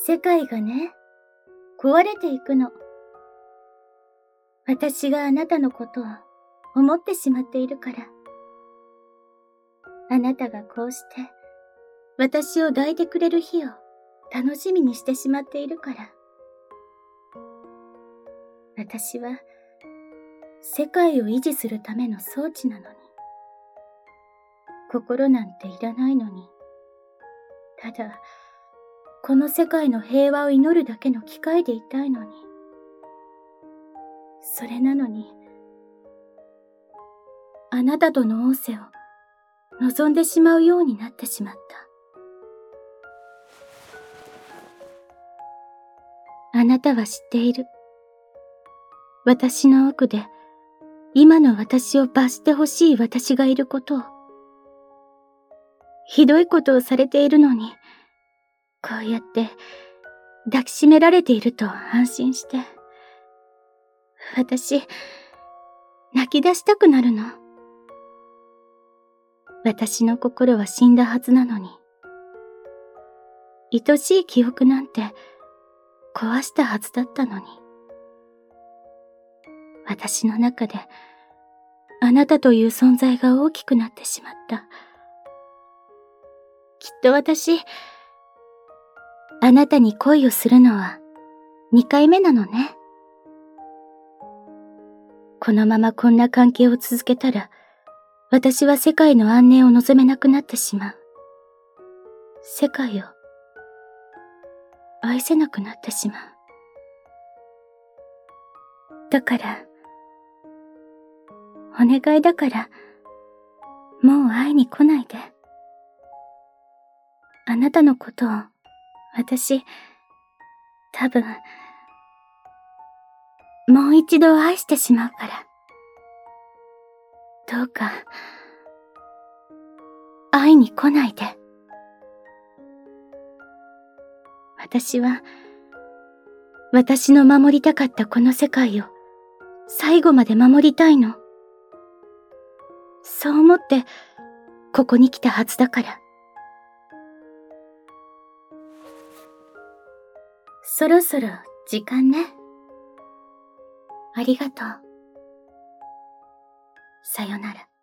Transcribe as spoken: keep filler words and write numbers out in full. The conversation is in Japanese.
世界がね、壊れていくの。私があなたのことを思ってしまっているから。あなたがこうして、私を抱いてくれる日を楽しみにしてしまっているから。私は、世界を維持するための装置なのに。心なんていらないのに。ただ、この世界の平和を祈るだけの機械でいたいのに。それなのに、あなたとの逢瀬を望んでしまうようになってしまった。あなたは知っている。私の奥で、今の私を罰してほしい私がいることを。ひどいことをされているのに、こうやって抱きしめられていると安心して。私、泣き出したくなるの。私の心は死んだはずなのに。愛しい記憶なんて壊したはずだったのに。私の中であなたという存在が大きくなってしまった。きっと私、あなたに恋をするのは二回目なのね。このままこんな関係を続けたら、私は世界の安寧を望めなくなってしまう。世界を愛せなくなってしまう。だから、お願いだから、もう会いに来ないで。あなたのことを、私、多分、もう一度愛してしまうから。どうか、会いに来ないで。私は、私の守りたかったこの世界を、最後まで守りたいの。そう思って、ここに来たはずだから。そろそろ時間ね。ありがとう。さよなら。